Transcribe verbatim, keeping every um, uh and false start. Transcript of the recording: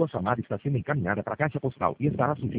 Sua chamada está sendo encaminhada para a caixa postal e estará sujeita